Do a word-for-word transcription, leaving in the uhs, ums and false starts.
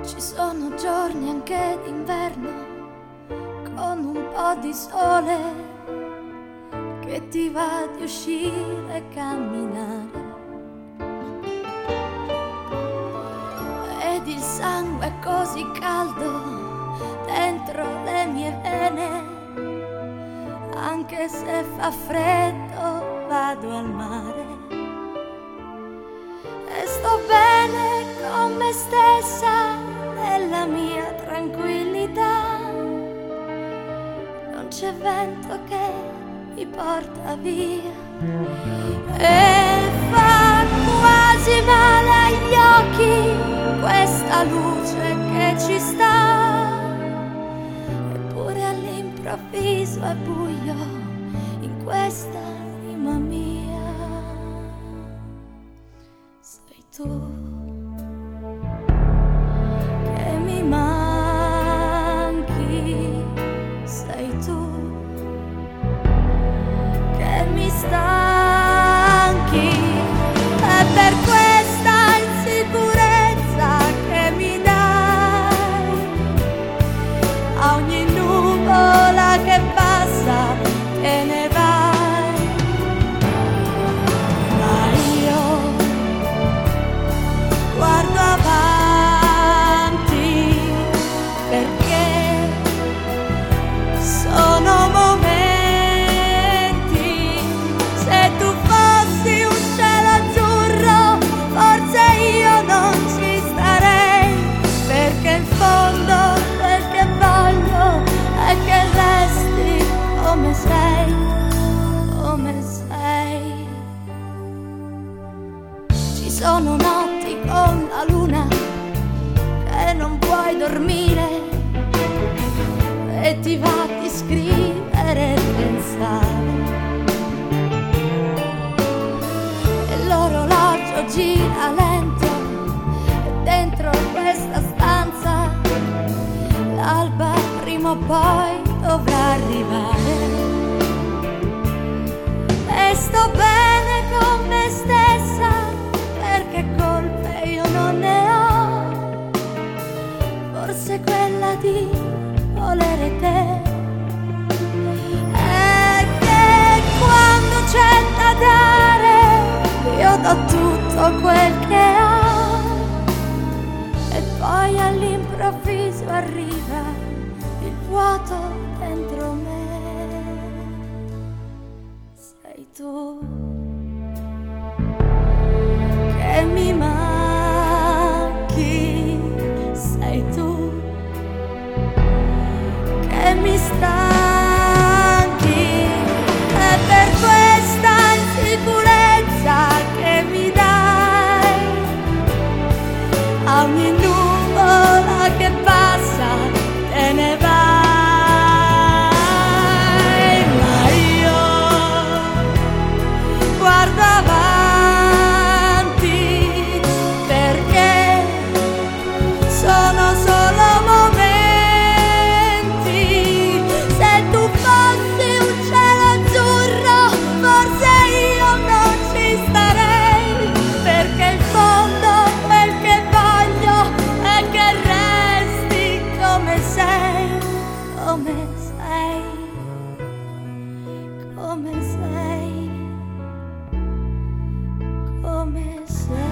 Ci sono giorni anche d'inverno con un po' di sole che ti va di uscire e camminare, ed il sangue è così caldo dentro le mie vene. Anche se fa freddo vado al mare e sto bene con me stessa nella mia tranquillità. Non c'è vento che mi porta via e fa quasi male agli occhi questa luce che ci sta. Eppure all'improvviso è buio in questa anima mia. Sei tu che mi manchi, sei tu che mi stanchi, è per questa insicurezza che mi dai a ogni nuvola che passa te ne vai. Ma io guardo avanti perché sono momenti. Se tu fossi un cielo azzurro forse io non ci starei, perché in fondo quel che voglio è che resti come sei, come sei. Ci sono notti con la luna che non puoi dormire e ti va di scrivere e pensare, e l'orologio gira lento e dentro questa stanza l'alba prima o poi dovrà arrivare. E sto bene con me stessa perché colpe io non ne ho, forse quella di volere te. E che quando c'è da dare io do tutto quel che ho, e poi all'improvviso arriva il vuoto dentro me. Sei tu che mi manchi, sei tu che mi stanchi, è per questa insicurezza che mi dai a ogni nuvola che passa te ne vai. Ma io guardo avanti perché sono solo momenti. Se tu fossi un cielo azzurro forse io non ci starei, perché in fondo quel che voglio è che resti come sei, come sei, come sei, come sei.